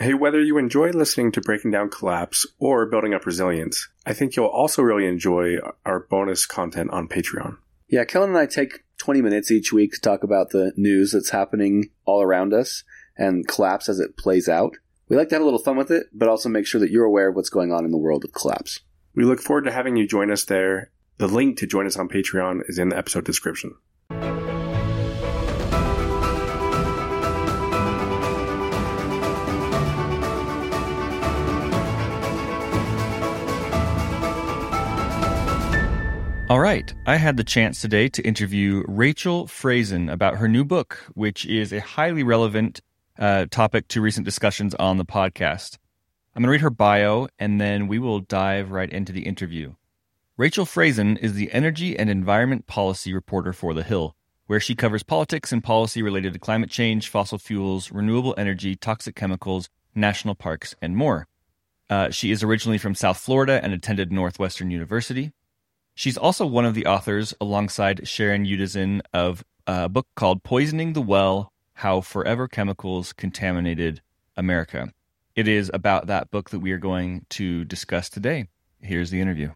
Hey, whether you enjoy listening to Breaking Down Collapse or Building Up Resilience, I think you'll also really enjoy our bonus content on Patreon. Yeah, Kellen and I take 20 minutes each week to talk about the news that's happening all around us and Collapse as it plays out. We like to have a little fun with it, but also make sure that you're aware of what's going on in the world of Collapse. We look forward to having you join us there. The link to join us on Patreon is in the episode description. All right, I had the chance today to interview Rachel Frazen about her new book, which is a highly relevant topic to recent discussions on the podcast. I'm going to read her bio, and then we will dive right into the interview. Rachel Frazen is the Energy and Environment Policy Reporter for The Hill, where she covers politics and policy related to climate change, fossil fuels, renewable energy, toxic chemicals, national parks, and more. She is originally from South Florida and attended Northwestern University. She's also one of the authors, alongside Sharon Udazin, of a book called Poisoning the Well, How Forever Chemicals Contaminated America. It is about that book that we are going to discuss today. Here's the interview.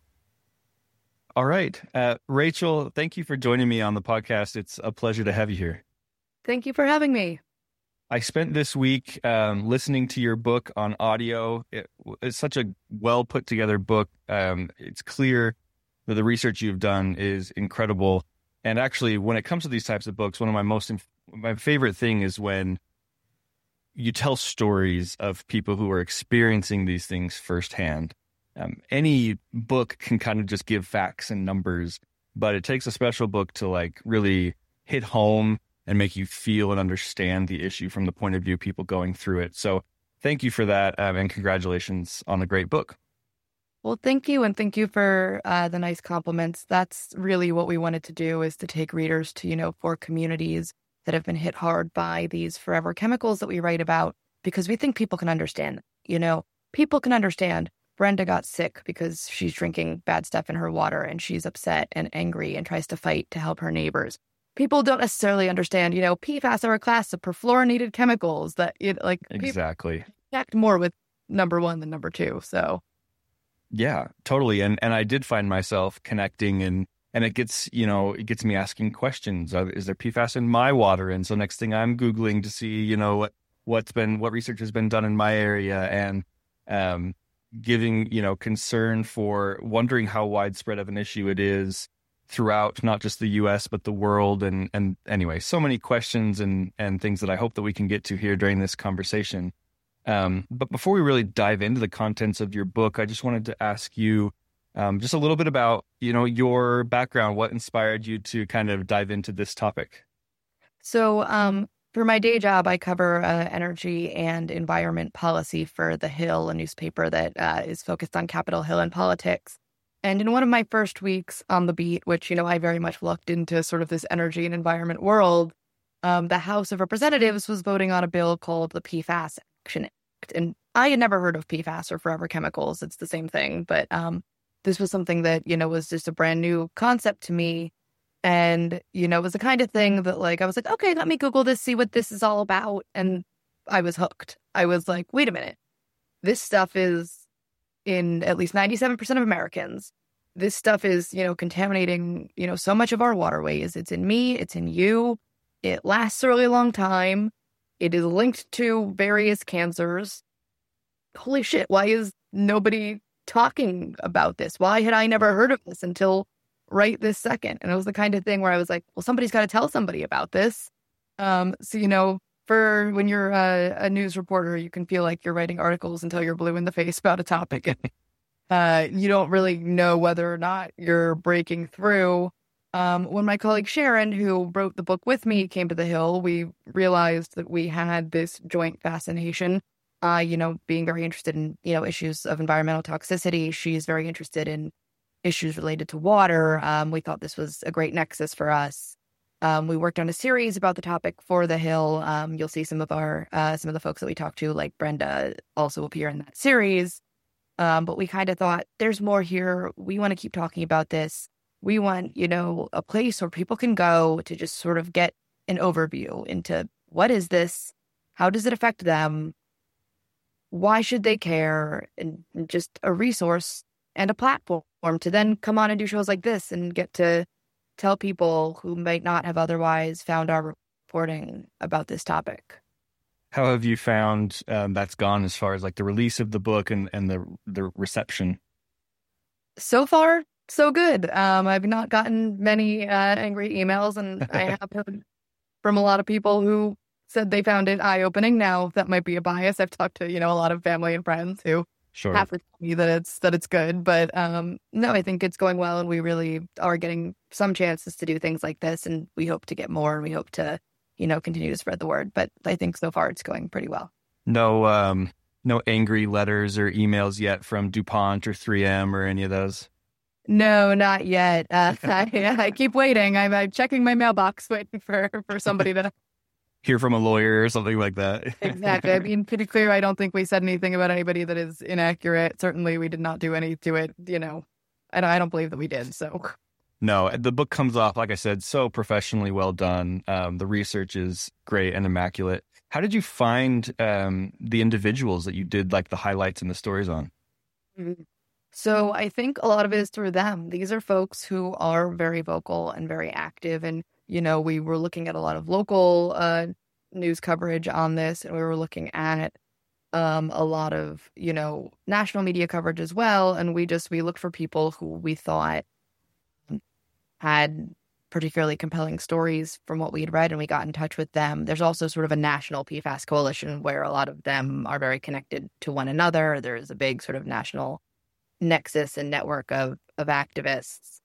All right. Rachel, thank you for joining me on the podcast. It's a pleasure to have you here. Thank you for having me. I spent this week listening to your book on audio. It's such a well put together book. It's clear that the research you've done is incredible. And actually, when it comes to these types of books, one of my favorite thing is when you tell stories of people who are experiencing these things firsthand. Any book can kind of just give facts and numbers, but it takes a special book to like really hit home and make you feel and understand the issue from the point of view of people going through it. So thank you for that, and congratulations on a great book. Well, thank you. And thank you for the nice compliments. That's really what we wanted to do, is to take readers to, for communities that have been hit hard by these forever chemicals that we write about, because we think people can understand. People can understand Brenda got sick because she's drinking bad stuff in her water and she's upset and angry and tries to fight to help her neighbors. People don't necessarily understand, PFAS are a class of perfluorinated chemicals that, exactly. People connect more with number one than number two. So. Yeah, totally. And I did find myself connecting, and it gets me asking questions. Is there PFAS in my water? And so next thing I'm Googling to see, what research has been done in my area, and giving, concern for wondering how widespread of an issue it is throughout not just the US, but the world. And anyway, so many questions and things that I hope that we can get to here during this conversation. But before we really dive into the contents of your book, I just wanted to ask you just a little bit about, your background, what inspired you to kind of dive into this topic? So for my day job, I cover energy and environment policy for The Hill, a newspaper that is focused on Capitol Hill and politics. And in one of my first weeks on the beat, which, I very much looked into sort of this energy and environment world, the House of Representatives was voting on a bill called the PFAS Action Act. And I had never heard of PFAS or forever chemicals. It's the same thing. But this was something that, was just a brand new concept to me. And, it was the kind of thing that I was like, okay, let me Google this, see what this is all about. And I was hooked. I was like, wait a minute. This stuff is in at least 97% of Americans. This stuff is, contaminating, so much of our waterways. It's in me. It's in you. It lasts a really long time. It is linked to various cancers. Holy shit, why is nobody talking about this? Why had I never heard of this until right this second? And it was the kind of thing where I was like, well, somebody's got to tell somebody about this. So, for when you're a news reporter, you can feel like you're writing articles until you're blue in the face about a topic. You don't really know whether or not you're breaking through. When my colleague Sharon, who wrote the book with me, came to The Hill, we realized that we had this joint fascination, being very interested in, issues of environmental toxicity. She's very interested in issues related to water. We thought this was a great nexus for us. We worked on a series about the topic for The Hill. You'll see some of the folks that we talked to, like Brenda, also appear in that series. But we kind of thought, there's more here. We want to keep talking about this. We want, a place where people can go to just sort of get an overview into what is this? How does it affect them? why should they care? And just a resource and a platform to then come on and do shows like this and get to tell people who might not have otherwise found our reporting about this topic. How have you found that's gone as far as like the release of the book and the reception? So far, so good. I've not gotten many angry emails, and I have heard from a lot of people who said they found it eye-opening. Now, that might be a bias. I've talked to, a lot of family and friends who have to tell me that it's good. But no, I think it's going well, and we really are getting some chances to do things like this, and we hope to get more, and we hope to, continue to spread the word. But I think so far it's going pretty well. No angry letters or emails yet from DuPont or 3M or any of those? No, not yet. I keep waiting. I'm checking my mailbox, waiting for somebody to hear from a lawyer or something like that. Exactly. I mean, pretty clear. I don't think we said anything about anybody that is inaccurate. Certainly, we did not do any to it. I don't believe that we did. So. No, the book comes off, like I said, so professionally well done. The research is great and immaculate. How did you find the individuals that you did like the highlights and the stories on? So I think a lot of it is through them. These are folks who are very vocal and very active. And, we were looking at a lot of local news coverage on this, and we were looking at a lot of, national media coverage as well. And we looked for people who we thought had particularly compelling stories from what we had read, and we got in touch with them. There's also sort of a national PFAS coalition where a lot of them are very connected to one another. There's a big sort of national nexus and network of activists.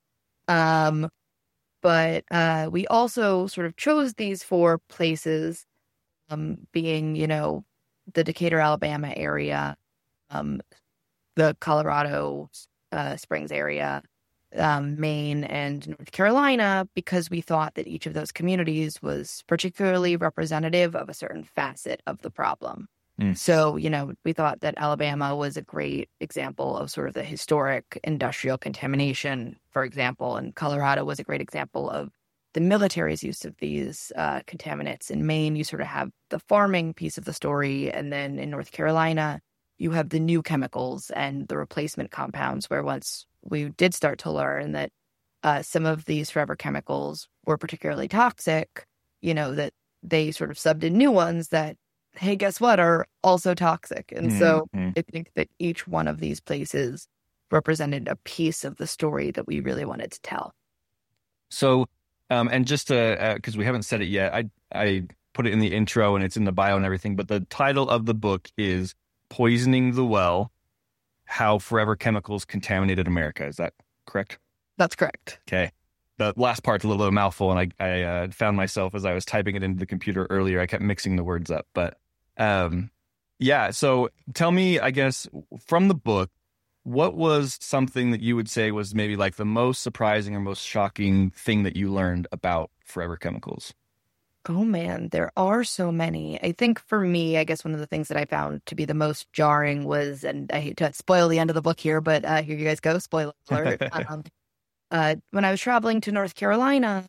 But we also sort of chose these 4 places, being, the Decatur, Alabama area, the Colorado Springs area, Maine, and North Carolina, because we thought that each of those communities was particularly representative of a certain facet of the problem. So, we thought that Alabama was a great example of sort of the historic industrial contamination, for example, and Colorado was a great example of the military's use of these contaminants. In Maine, you sort of have the farming piece of the story, and then in North Carolina, you have the new chemicals and the replacement compounds, where once we did start to learn that some of these forever chemicals were particularly toxic, that they sort of subbed in new ones that, hey, guess what, are also toxic. And so I think that each one of these places represented a piece of the story that we really wanted to tell. So, and just to, because we haven't said it yet, I put it in the intro and it's in the bio and everything, but the title of the book is Poisoning the Well, How Forever Chemicals Contaminated America. Is that correct? That's correct. Okay. The last part's a little bit of a mouthful, and I found myself as I was typing it into the computer earlier, I kept mixing the words up. But yeah, so tell me, I guess, from the book, what was something that you would say was maybe like the most surprising or most shocking thing that you learned about forever chemicals? Oh, man, there are so many. I think for me, I guess one of the things that I found to be the most jarring was, and I hate to spoil the end of the book here, but here you guys go, spoiler alert. When I was traveling to North Carolina,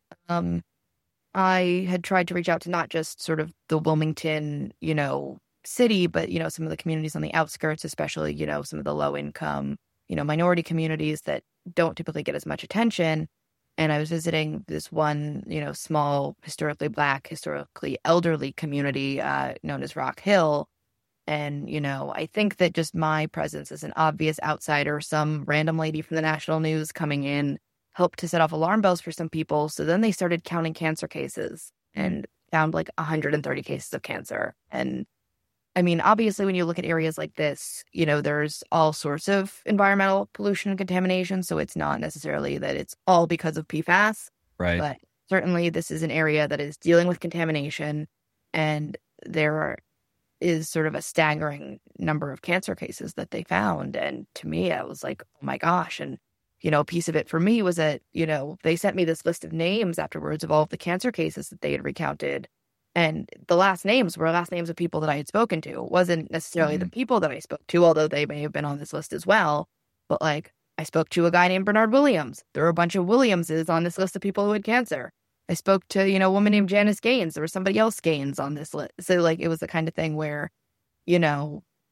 I had tried to reach out to not just sort of the Wilmington, city, but, some of the communities on the outskirts, especially, some of the low income, minority communities that don't typically get as much attention. And I was visiting this one, small, historically Black, historically elderly community known as Rock Hill. And, I think that just my presence as an obvious outsider, some random lady from the national news coming in, helped to set off alarm bells for some people. So then they started counting cancer cases and found like 130 cases of cancer. And I mean, obviously, when you look at areas like this, there's all sorts of environmental pollution and contamination. So it's not necessarily that it's all because of PFAS. Right. But certainly this is an area that is dealing with contamination. And there is sort of a staggering number of cancer cases that they found. And to me, I was like, oh my gosh. And, a piece of it for me was that, they sent me this list of names afterwards of all of the cancer cases that they had recounted. And the last names were last names of people that I had spoken to. It wasn't necessarily the people that I spoke to, although they may have been on this list as well. But like, I spoke to a guy named Bernard Williams. There were a bunch of Williamses on this list of people who had cancer. I spoke to, a woman named Janice Gaines. There was somebody else Gaines on this list. So like, it was the kind of thing where,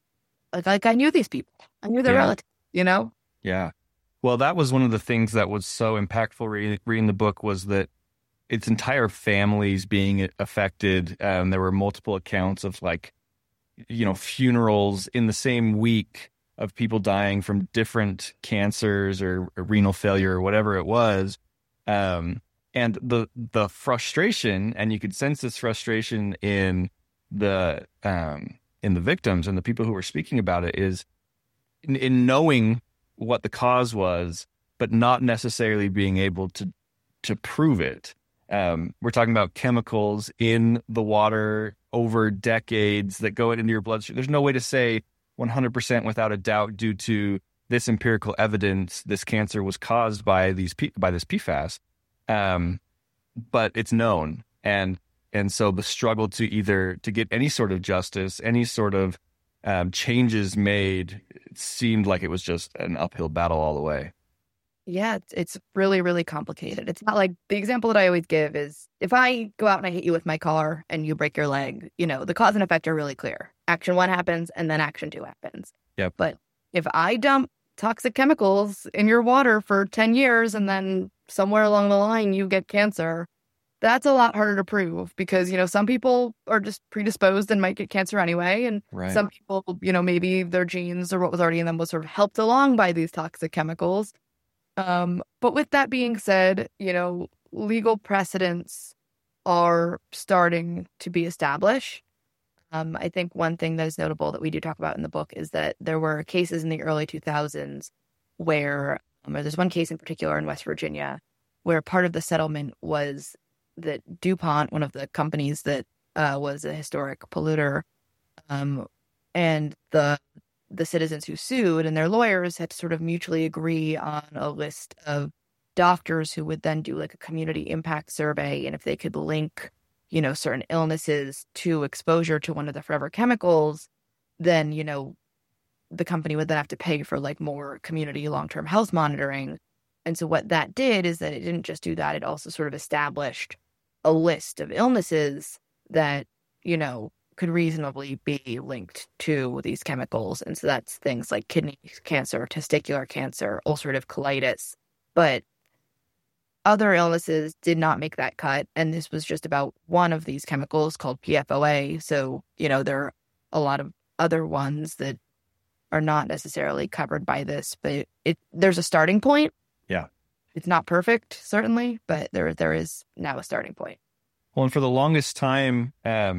Like I knew these people. I knew their relatives, you know? Yeah. Well, that was one of the things that was so impactful reading the book, was that its entire families being affected. There were multiple accounts of funerals in the same week of people dying from different cancers or renal failure or whatever it was. And the frustration, and you could sense this frustration in the victims and the people who were speaking about it, is in knowing what the cause was, but not necessarily being able to prove it. We're talking about chemicals in the water over decades that go into your bloodstream. There's no way to say 100% without a doubt, due to this empirical evidence, this cancer was caused by this PFAS. But it's known. And so the struggle to get any sort of justice, any sort of changes made, it seemed like it was just an uphill battle all the way. Yeah, it's really, really complicated. It's not like, the example that I always give is, if I go out and I hit you with my car and you break your leg, the cause and effect are really clear. Action 1 happens and then action 2 happens. Yep. But if I dump toxic chemicals in your water for 10 years and then somewhere along the line you get cancer, that's a lot harder to prove, because, some people are just predisposed and might get cancer anyway. And right. Some people, maybe their genes or what was already in them was sort of helped along by these toxic chemicals. But with that being said, legal precedents are starting to be established. I think one thing that is notable that we do talk about in the book is that there were cases in the early 2000s where there's one case in particular in West Virginia where part of the settlement was that DuPont, one of the companies that was a historic polluter, and the citizens who sued and their lawyers had to sort of mutually agree on a list of doctors who would then do like a community impact survey. And if they could link, certain illnesses to exposure to one of the forever chemicals, then, the company would then have to pay for like more community long-term health monitoring. And so what that did is that it didn't just do that. It also sort of established a list of illnesses that, could reasonably be linked to these chemicals. And so that's things like kidney cancer, testicular cancer, ulcerative colitis. But other illnesses did not make that cut. And this was just about one of these chemicals called PFOA. So, there are a lot of other ones that are not necessarily covered by this, but there's a starting point. Yeah. It's not perfect, certainly, but there is now a starting point. Well, and for the longest time,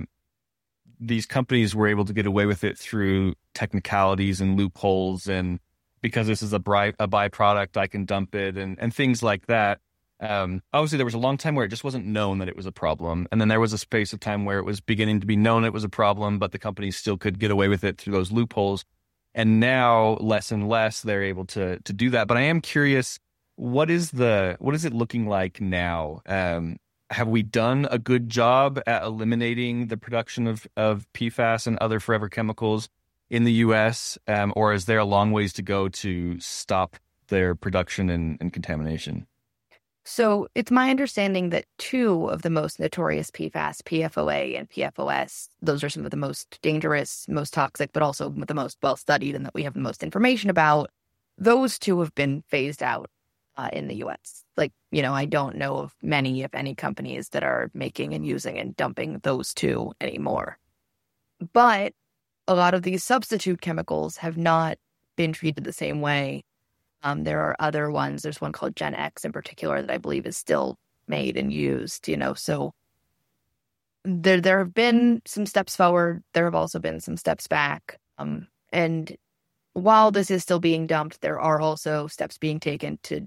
these companies were able to get away with it through technicalities and loopholes, and because this is a byproduct, I can dump it and things like that. Obviously, there was a long time where it just wasn't known that it was a problem, and then there was a space of time where it was beginning to be known it was a problem, but the companies still could get away with it through those loopholes. And now, less and less, they're able to do that. But I am curious, what is it looking like now? Have we done a good job at eliminating the production of PFAS and other forever chemicals in the U.S., or is there a long ways to go to stop their production and contamination? So it's my understanding that 2 of the most notorious PFAS, PFOA and PFOS, those are some of the most dangerous, most toxic, but also the most well-studied and that we have the most information about. Those 2 have been phased out in the U.S. I don't know of many, if any, companies that are making and using and dumping those 2 anymore. But a lot of these substitute chemicals have not been treated the same way. There are other ones. There's one called Gen X in particular that I believe is still made and used, so there have been some steps forward. There have also been some steps back. And while this is still being dumped, there are also steps being taken to,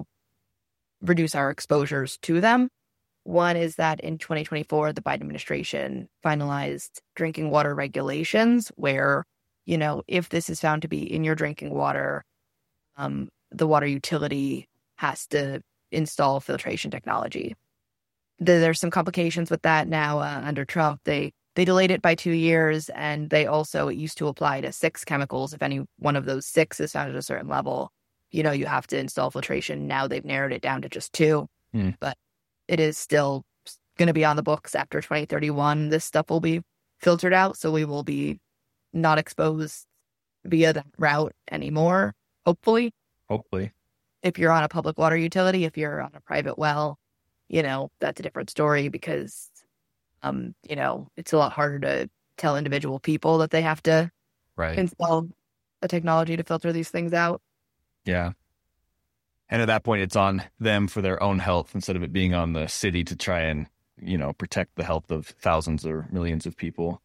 reduce our exposures to them. One is that in 2024, the Biden administration finalized drinking water regulations where, if this is found to be in your drinking water, the water utility has to install filtration technology. There's some complications with that now under Trump. They delayed it by 2 years, and it used to apply to 6 chemicals. If any one of those 6 is found at a certain level, you have to install filtration. Now they've narrowed it down to just 2, but it is still going to be on the books after 2031. This stuff will be filtered out, so we will be not exposed via that route anymore, hopefully. Hopefully. If you're on a public water utility, if you're on a private well, that's a different story because, it's a lot harder to tell individual people that they have to install a technology to filter these things out. Yeah. And at that point, it's on them for their own health instead of it being on the city to try and, protect the health of thousands or millions of people.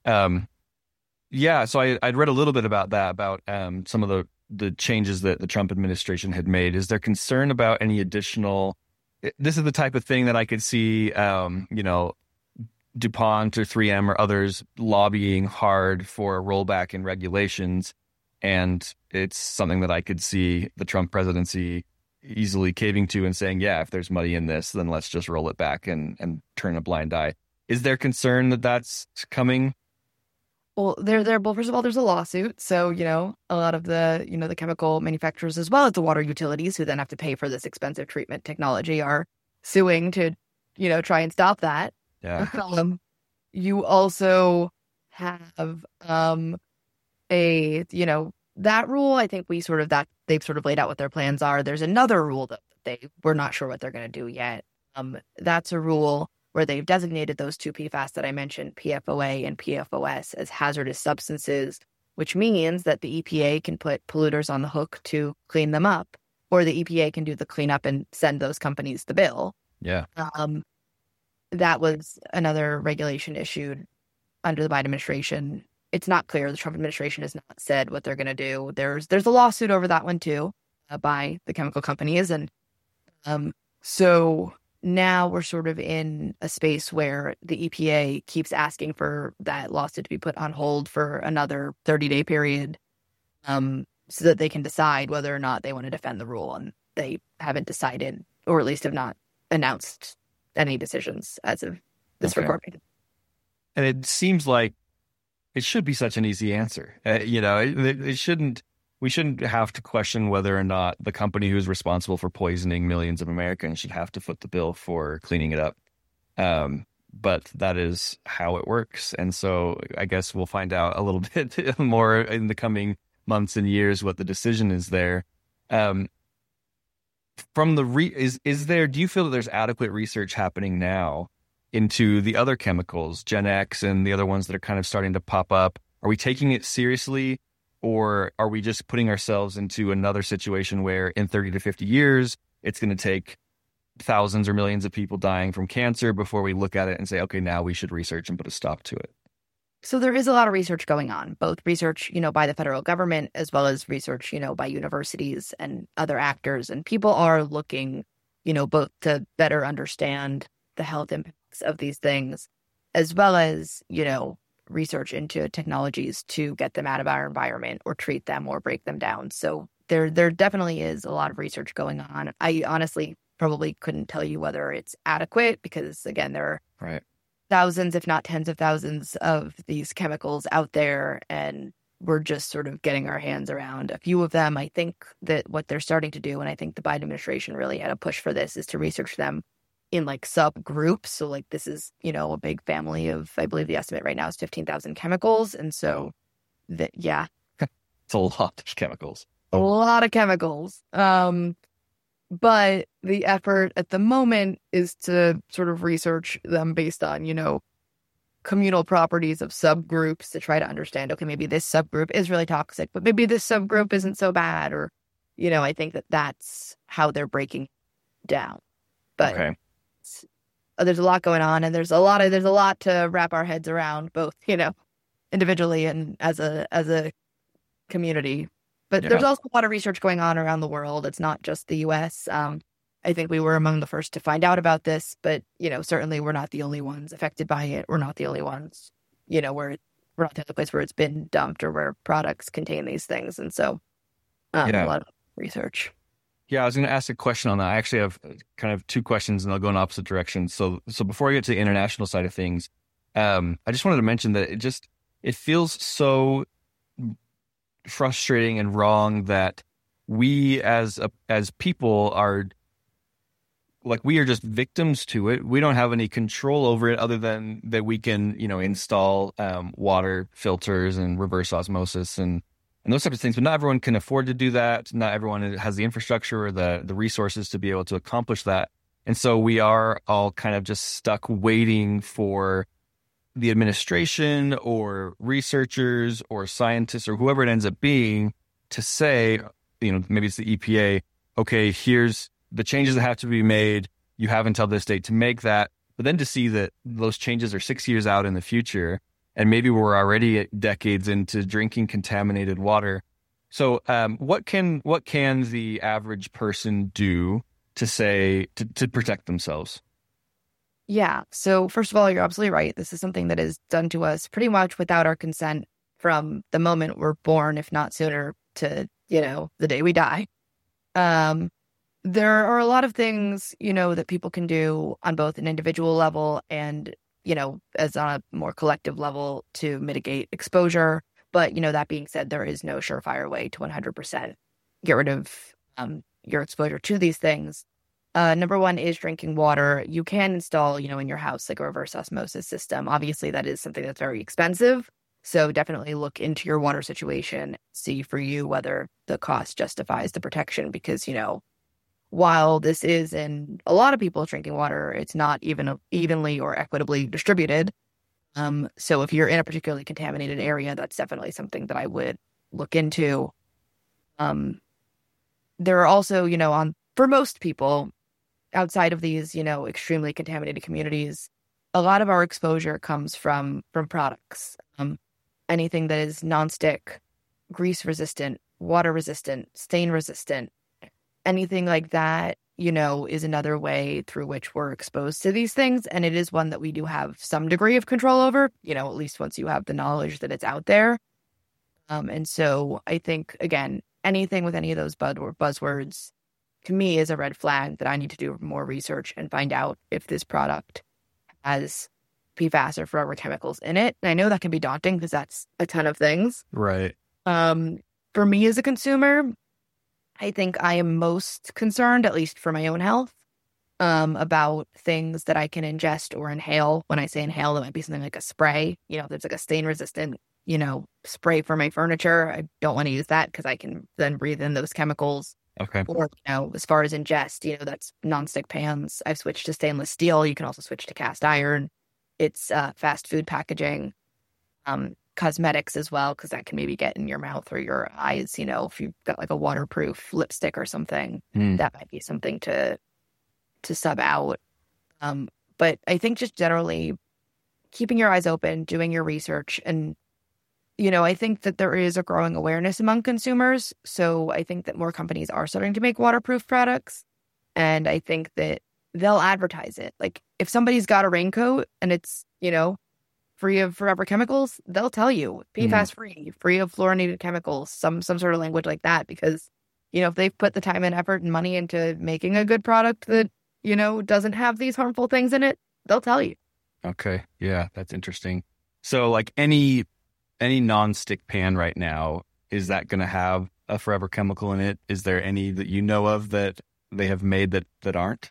So I'd read a little bit about that, about some of the changes that the Trump administration had made. Is there concern about any additional? This is the type of thing that I could see, DuPont or 3M or others lobbying hard for a rollback in regulations. And it's something that I could see the Trump presidency easily caving to and saying, yeah, if there's money in this, then let's just roll it back and turn a blind eye. Is there concern that that's coming? Well, well, first of all, there's a lawsuit. So, a lot of the chemical manufacturers, as well as the water utilities who then have to pay for this expensive treatment technology, are suing to, try and stop that. Yeah. You also have that rule. I think they've sort of laid out what their plans are. There's another rule that we're not sure what they're going to do yet. That's a rule where they've designated those two PFAS that I mentioned, PFOA and PFOS, as hazardous substances, which means that the EPA can put polluters on the hook to clean them up, or the EPA can do the cleanup and send those companies the bill. Yeah. That was another regulation issued under the Biden administration. It's not clear. The Trump administration has not said what they're going to do. There's a lawsuit over that one too, by the chemical companies, and so now we're sort of in a space where the EPA keeps asking for that lawsuit to be put on hold for another 30-day period, so that they can decide whether or not they want to defend the rule, and they haven't decided, or at least have not announced any decisions as of this recording. And it seems like it should be such an easy answer. We shouldn't have to question whether or not the company who's responsible for poisoning millions of Americans should have to foot the bill for cleaning it up. But that is how it works. And so I guess we'll find out a little bit more in the coming months and years what the decision is there. From the do you feel that there's adequate research happening now into the other chemicals, Gen X and the other ones that are kind of starting to pop up? Are we taking it seriously, or are we just putting ourselves into another situation where in 30 to 50 years, it's going to take thousands or millions of people dying from cancer before we look at it and say, okay, now we should research and put a stop to it? So there is a lot of research going on, both research, by the federal government, as well as research, by universities and other actors. And people are looking, both to better understand the health impacts of these things, as well as, research into technologies to get them out of our environment or treat them or break them down. So there definitely is a lot of research going on. I honestly probably couldn't tell you whether it's adequate because, again, there are thousands, if not tens of thousands of these chemicals out there, and we're just sort of getting our hands around a few of them. I think that what they're starting to do, and I think the Biden administration really had a push for this, is to research them in subgroups. So this is, a big family of, I believe the estimate right now is 15,000 chemicals. And so it's a lot of chemicals. A lot of chemicals. But the effort at the moment is to sort of research them based on, communal properties of subgroups to try to understand, okay, maybe this subgroup is really toxic, but maybe this subgroup isn't so bad. Or, I think that's how they're breaking down. But there's a lot going on, and there's a lot to wrap our heads around, both, individually and as a community. But there's also a lot of research going on around the world. It's not just the U.S. I think we were among the first to find out about this, but, certainly we're not the only ones affected by it. We're not the only ones, where we're not the only place where it's been dumped or where products contain these things. And so a lot of research. Yeah, I was going to ask a question on that. I actually have kind of two questions, and they'll go in opposite directions. So before I get to the international side of things, I just wanted to mention that it feels so frustrating and wrong that we as people are we are just victims to it. We don't have any control over it other than that we can, install water filters and reverse osmosis and and those types of things. But not everyone can afford to do that. Not everyone has the infrastructure or the resources to be able to accomplish that. And so we are all kind of just stuck waiting for the administration or researchers or scientists or whoever it ends up being to say, maybe it's the EPA, okay, here's the changes that have to be made. You have until this date to make that. But then to see that those changes are 6 years out in the future, and maybe we're already decades into drinking contaminated water. So what can the average person do to protect themselves? Yeah. So first of all, you're absolutely right. This is something that is done to us pretty much without our consent from the moment we're born, if not sooner, to, the day we die. There are a lot of things, that people can do on both an individual level and, as on a more collective level to mitigate exposure. But, that being said, there is no surefire way to 100% get rid of your exposure to these things. Number one is drinking water. You can install, in your house, like a reverse osmosis system. Obviously, that is something that's very expensive. So definitely look into your water situation, see for you whether the cost justifies the protection, because, while this is in a lot of people's drinking water, it's not even evenly or equitably distributed. So if you're in a particularly contaminated area, that's definitely something that I would look into. There are also, for most people outside of these, extremely contaminated communities, a lot of our exposure comes from products. Anything that is nonstick, grease resistant, water resistant, stain resistant, anything like that, is another way through which we're exposed to these things. And it is one that we do have some degree of control over, at least once you have the knowledge that it's out there. And so I think, again, anything with any of those buzzwords, to me, is a red flag that I need to do more research and find out if this product has PFAS or forever chemicals in it. And I know that can be daunting because that's a ton of things. Right. For me as a consumer, I think I am most concerned, at least for my own health, about things that I can ingest or inhale. When I say inhale, that might be something like a spray. There's like a stain-resistant, spray for my furniture. I don't want to use that because I can then breathe in those chemicals. Okay. Or, as far as ingest, that's nonstick pans. I've switched to stainless steel. You can also switch to cast iron. It's fast food packaging. Cosmetics as well, because that can maybe get in your mouth or your eyes, if you've got like a waterproof lipstick or something, that might be something to sub out. But I think just generally keeping your eyes open, doing your research, and, I think that there is a growing awareness among consumers. So I think that more companies are starting to make waterproof products, and I think that they'll advertise it. Like if somebody's got a raincoat and it's, free of forever chemicals, they'll tell you PFAS free of fluorinated chemicals, some sort of language like that, because, if they've put the time and effort and money into making a good product that, doesn't have these harmful things in it, they'll tell you. Okay. Yeah, that's interesting. So like any non-stick pan right now, is that going to have a forever chemical in it? Is there any that you know of that they have made that aren't?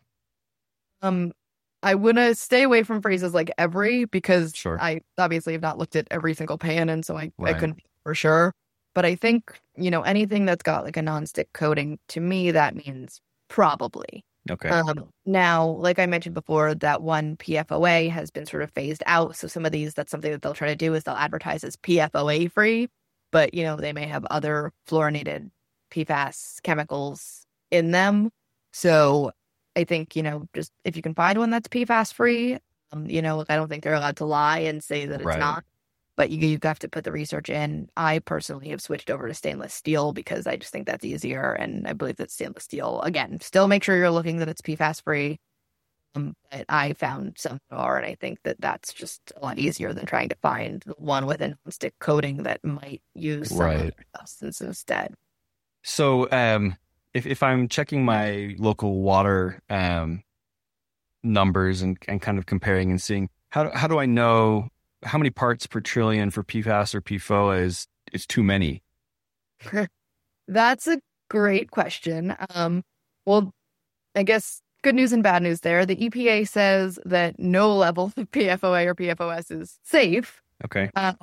I want to stay away from phrases like every, because Sure. I obviously have not looked at every single pan, and so I couldn't be for sure. But I think, anything that's got like a nonstick coating, to me, that means probably. Okay. Now, like I mentioned before, that one PFOA has been sort of phased out. So some of these, that's something that they'll try to do is they'll advertise as PFOA free, but, they may have other fluorinated PFAS chemicals in them. So I think, just if you can find one that's PFAS free, I don't think they're allowed to lie and say that it's Right. not. But you have to put the research in. I personally have switched over to stainless steel because I just think that's easier. And I believe that stainless steel, again, still make sure you're looking that it's PFAS free. But I found some that are, and I think that that's just a lot easier than trying to find the one with a nonstick coating that might use some other substance instead. So if I'm checking my local water numbers and kind of comparing and seeing, how do I know how many parts per trillion for PFAS or PFOA is too many? That's a great question. Well, I guess good news and bad news there. The EPA says that no level of PFOA or PFOS is safe. Okay.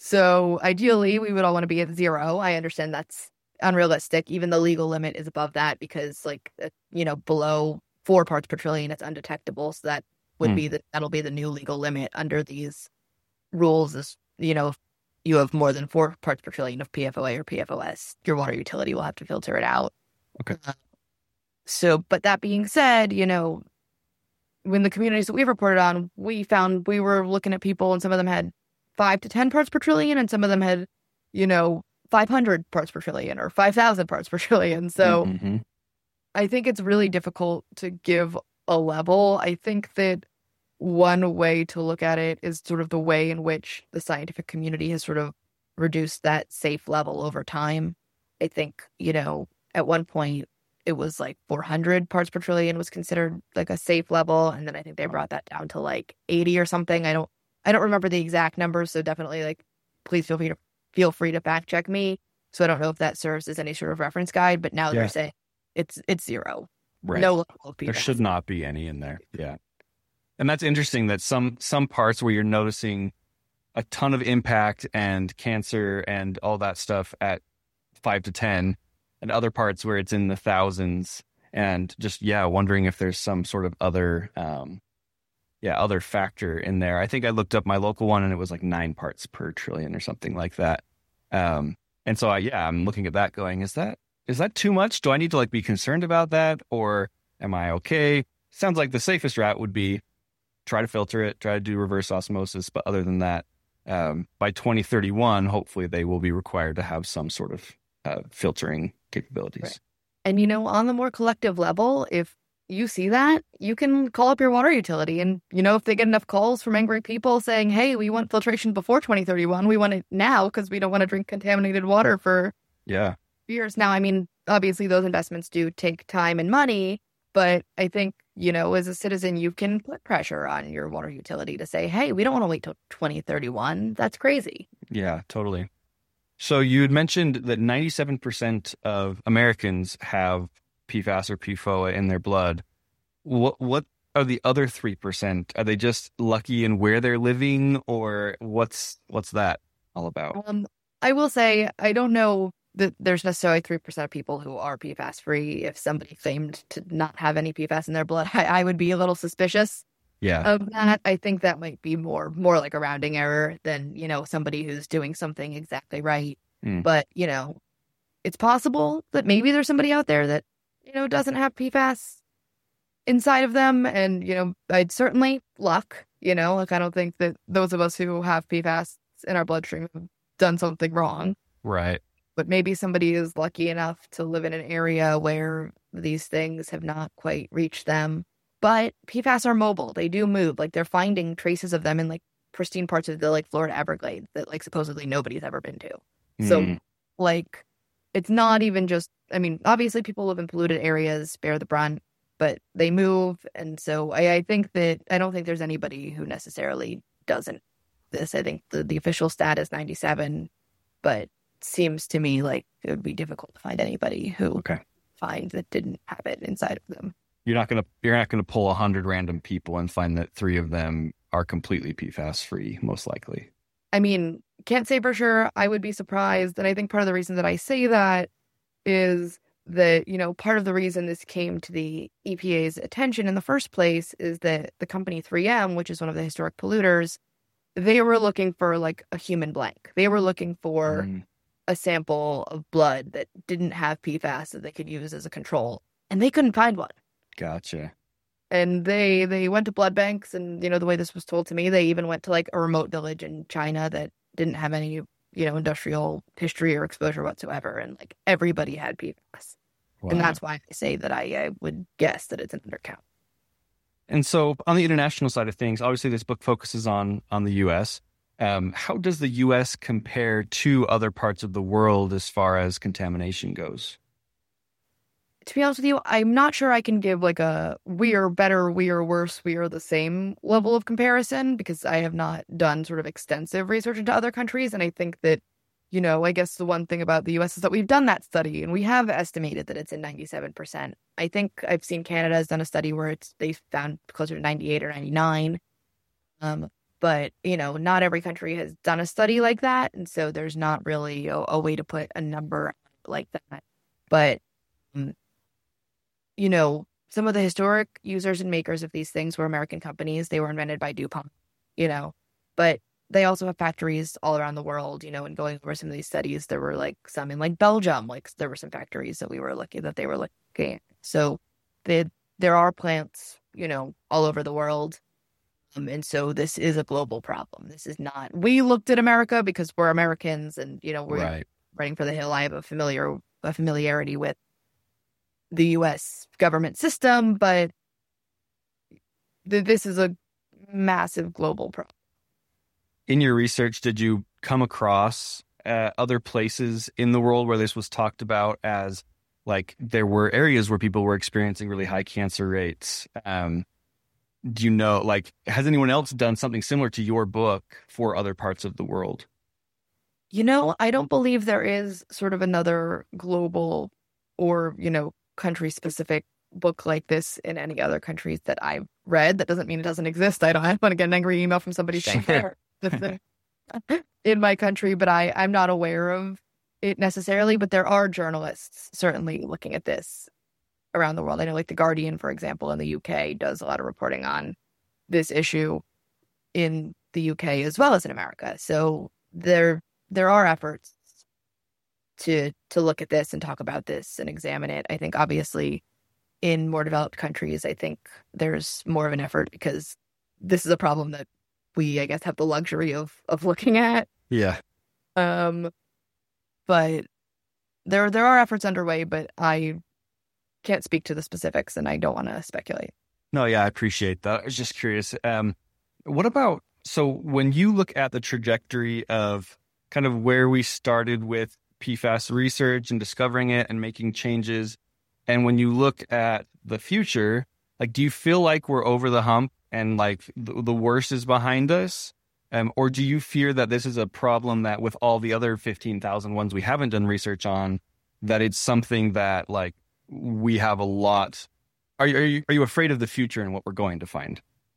So ideally, we would all want to be at 0. I understand that's unrealistic. Even the legal limit is above that because, like, below 4 parts per trillion, it's undetectable. So that would be that'll be the new legal limit under these rules. Is if you have more than 4 parts per trillion of PFOA or PFOS, your water utility will have to filter it out. Okay. But that being said, when the communities that we've reported on, we found we were looking at people and some of them had 5 to 10 parts per trillion and some of them had, 500 parts per trillion or 5,000 parts per trillion. So I think it's really difficult to give a level. I think that one way to look at it is sort of the way in which the scientific community has sort of reduced that safe level over time. I think, at one point it was like 400 parts per trillion was considered like a safe level. And then I think they brought that down to like 80 or something. I don't remember the exact numbers. So definitely please feel free to fact check me. So I don't know if that serves as any sort of reference guide, but now they're saying it's 0. Right. No level of PFAS. There should not be any in there. Yeah. And that's interesting that some parts where you're noticing a ton of impact and cancer and all that stuff at 5 to 10, and other parts where it's in the thousands, and just, wondering if there's some sort of other factor in there. I think I looked up my local one and it was like 9 parts per trillion or something like that. And so I'm looking at that going, is that too much? Do I need to be concerned about that, or am I okay? Sounds like the safest route would be try to filter it, try to do reverse osmosis. But other than that, by 2031, hopefully they will be required to have some sort of filtering capabilities. Right. And, on the more collective level, if you see that, you can call up your water utility. And, if they get enough calls from angry people saying, hey, we want filtration before 2031, we want it now because we don't want to drink contaminated water for years. Now, I mean, obviously those investments do take time and money, but I think, as a citizen, you can put pressure on your water utility to say, hey, we don't want to wait till 2031. That's crazy. Yeah, totally. So you had mentioned that 97% of Americans have PFAS or PFOA in their blood. What are the other 3%? Are they just lucky in where they're living, or what's that all about? I will say I don't know that there's necessarily 3% of people who are PFAS free. If somebody claimed to not have any PFAS in their blood, I would be a little suspicious of that. I think that might be more like a rounding error than, somebody who's doing something exactly right. But, it's possible that maybe there's somebody out there that, doesn't have PFAS inside of them. And, I'd certainly luck, I don't think that those of us who have PFAS in our bloodstream have done something wrong. Right. But maybe somebody is lucky enough to live in an area where these things have not quite reached them. But PFAS are mobile. They do move. They're finding traces of them in pristine parts of the Florida Everglades that supposedly nobody's ever been to. So it's not even just, I mean, obviously people live in polluted areas, bear the brunt, but they move. And so I think that I don't think there's anybody who necessarily doesn't this. I think the official stat is 97, but seems to me like it would be difficult to find anybody who finds that didn't have it inside of them. You're not gonna pull 100 random people and find that 3 of them are completely PFAS free, most likely. I mean, can't say for sure. I would be surprised. And I think part of the reason that I say that is that, part of the reason this came to the EPA's attention in the first place is that the company 3M, which is one of the historic polluters, they were looking for a human blank. They were looking for a sample of blood that didn't have PFAS that they could use as a control. And they couldn't find one. Gotcha. And they went to blood banks, and, the way this was told to me, they even went to a remote village in China that didn't have any, industrial history or exposure whatsoever. And everybody had PFAS. Wow. And that's why I say that I would guess that it's an undercount. And so on the international side of things, obviously this book focuses on the U.S. How does the U.S. compare to other parts of the world as far as contamination goes? To be honest with you, I'm not sure I can give a we are better, we are worse, we are the same level of comparison, because I have not done sort of extensive research into other countries. And I think that, I guess the one thing about the U.S. is that we've done that study and we have estimated that it's in 97%. I think I've seen Canada has done a study where they found closer to 98 or 99. But, not every country has done a study like that. And so there's not really a way to put a number like that. But, um, some of the historic users and makers of these things were American companies. They were invented by DuPont, but they also have factories all around the world, and going over some of these studies, there were like some in like Belgium, like there were some factories that they were looking at. So there are plants, all over the world. And so this is a global problem. This is not, we looked at America because we're Americans and, we're writing for the Hill. I have a familiarity with the U.S. government system, but this is a massive global problem. In your research, did you come across other places in the world where this was talked about as like there were areas where people were experiencing really high cancer rates? Do you know, like, has anyone else done something similar to your book for other parts of the world? I don't believe there is sort of another global or, country-specific book like this in any other countries that I've read. That doesn't mean it doesn't exist. I want to get an angry email from somebody saying in my country, but I'm not aware of it necessarily. But there are journalists certainly looking at this around the world. I know, like The Guardian, for example, in the UK does a lot of reporting on this issue in the UK as well as in America. So there are efforts to look at this and talk about this and examine it. I think obviously in more developed countries, I think there's more of an effort because this is a problem that we, I guess, have the luxury of looking at. Yeah. But there are efforts underway, but I can't speak to the specifics and I don't want to speculate. No, yeah, I appreciate that. I was just curious. What about, so when you look at the trajectory of kind of where we started with PFAS research and discovering it and making changes, and when you look at the future, like, do you feel like we're over the hump and like the worst is behind us? Or do you fear that this is a problem that with all the other 15,000 ones we haven't done research on, that it's something that like we have a lot? Are you afraid of the future and what we're going to find?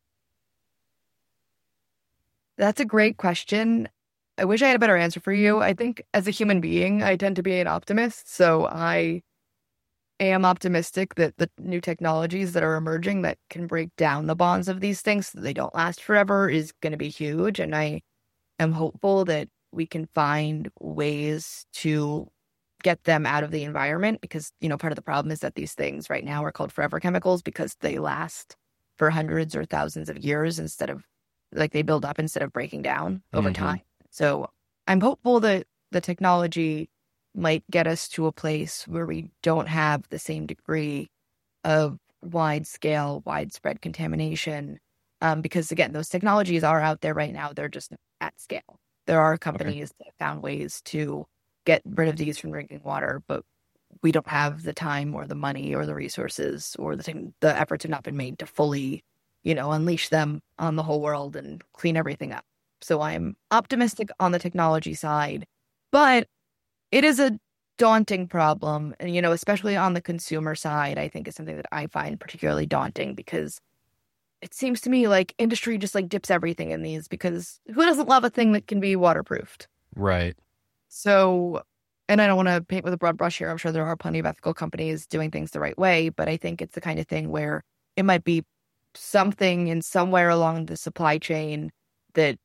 That's a great question. I wish I had a better answer for you. I think as a human being, I tend to be an optimist. So I am optimistic that the new technologies that are emerging that can break down the bonds of these things so that they don't last forever is going to be huge. And I am hopeful that we can find ways to get them out of the environment because, part of the problem is that these things right now are called forever chemicals because they last for hundreds or thousands of years instead of like they build up instead of breaking down over time. So I'm hopeful that the technology might get us to a place where we don't have the same degree of widespread contamination. Because again, those technologies are out there right now. They're just at scale. There are companies that found ways to get rid of these from drinking water, but we don't have the time or the money or the resources or the efforts have not been made to fully, unleash them on the whole world and clean everything up. So I'm optimistic on the technology side, but it is a daunting problem. And, especially on the consumer side, I think is something that I find particularly daunting because it seems to me like industry just like dips everything in these because who doesn't love a thing that can be waterproofed? Right. So, and I don't want to paint with a broad brush here. I'm sure there are plenty of ethical companies doing things the right way, but I think it's the kind of thing where it might be something in somewhere along the supply chain that,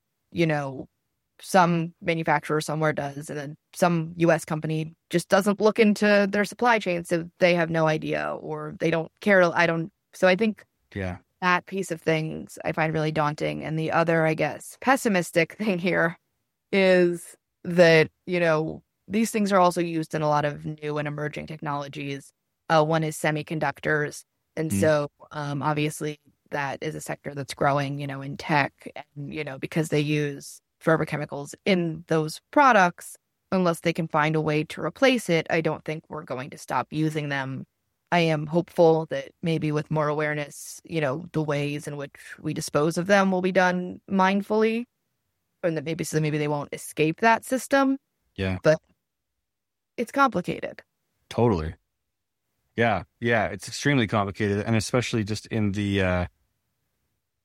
some manufacturer somewhere does, and then some U.S. company just doesn't look into their supply chain, so they have no idea or they don't care. So I think that piece of things I find really daunting. And the other, I guess, pessimistic thing here is that, these things are also used in a lot of new and emerging technologies. One is semiconductors. And so obviously that is a sector that's growing, in tech and, because they use forever chemicals in those products, unless they can find a way to replace it, I don't think we're going to stop using them. I am hopeful that maybe with more awareness, the ways in which we dispose of them will be done mindfully, and that maybe they won't escape that system. Yeah. But it's complicated. Totally. Yeah. It's extremely complicated. And especially just in the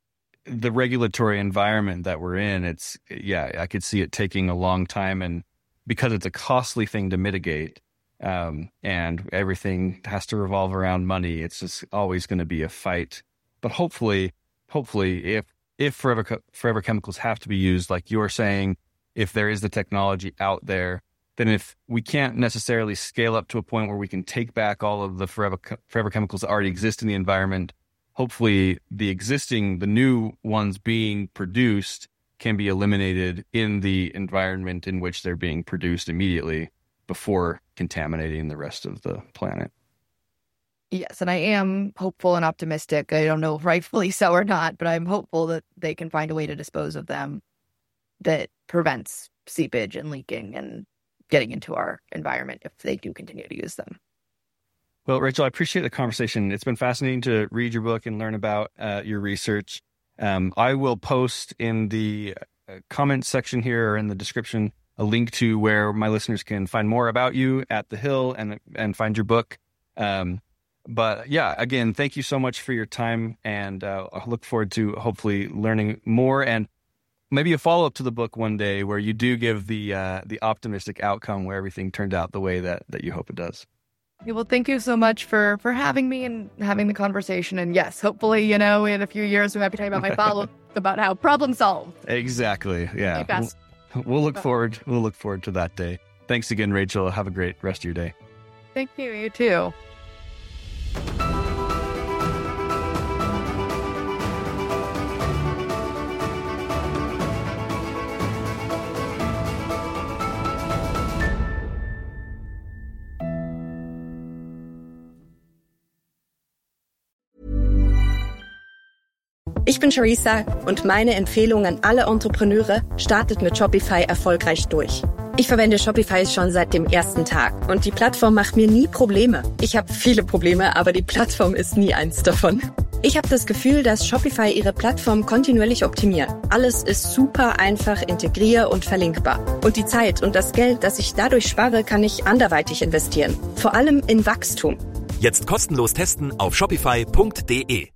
the regulatory environment that we're in, I could see it taking a long time, and because it's a costly thing to mitigate, and everything has to revolve around money, it's just always going to be a fight. But hopefully, if forever chemicals have to be used, like you're saying, if there is the technology out there, then if we can't necessarily scale up to a point where we can take back all of the forever chemicals that already exist in the environment, hopefully the new ones being produced can be eliminated in the environment in which they're being produced immediately before contaminating the rest of the planet. Yes, and I am hopeful and optimistic. I don't know if rightfully so or not, but I'm hopeful that they can find a way to dispose of them that prevents seepage and leaking and getting into our environment if they do continue to use them. Well, Rachel, I appreciate the conversation. It's been fascinating to read your book and learn about your research. I will post in the comment section here or in the description a link to where my listeners can find more about you at The Hill and find your book. But yeah, again, thank you so much for your time, and I look forward to hopefully learning more and maybe a follow-up to the book one day where you do give the optimistic outcome where everything turned out the way that you hope it does. Yeah, well, thank you so much for having me and having the conversation. And yes, hopefully, in a few years, we might be talking about my follow-up about how problem solved. Exactly. Yeah. We'll look forward. We'll look forward to that day. Thanks again, Rachel. Have a great rest of your day. Thank you. You too. Ich bin Charissa und meine Empfehlung an alle Entrepreneure: startet mit Shopify erfolgreich durch. Ich verwende Shopify schon seit dem ersten Tag und die Plattform macht mir nie Probleme. Ich habe viele Probleme, aber die Plattform ist nie eins davon. Ich habe das Gefühl, dass Shopify ihre Plattform kontinuierlich optimiert. Alles ist super einfach integrier- und verlinkbar. Und die Zeit und das Geld, das ich dadurch spare, kann ich anderweitig investieren. Vor allem in Wachstum. Jetzt kostenlos testen auf shopify.de.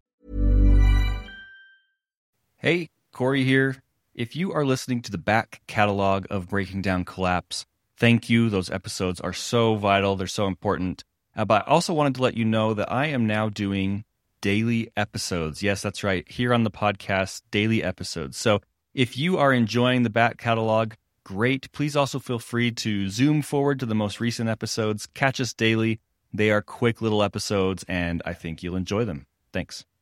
Hey, Corey here. If you are listening to the back catalog of Breaking Down Collapse, thank you. Those episodes are so vital. They're so important. But I also wanted to let you know that I am now doing daily episodes. Yes, that's right. Here on the podcast, daily episodes. So if you are enjoying the back catalog, great. Please also feel free to zoom forward to the most recent episodes. Catch us daily. They are quick little episodes, and I think you'll enjoy them. Thanks.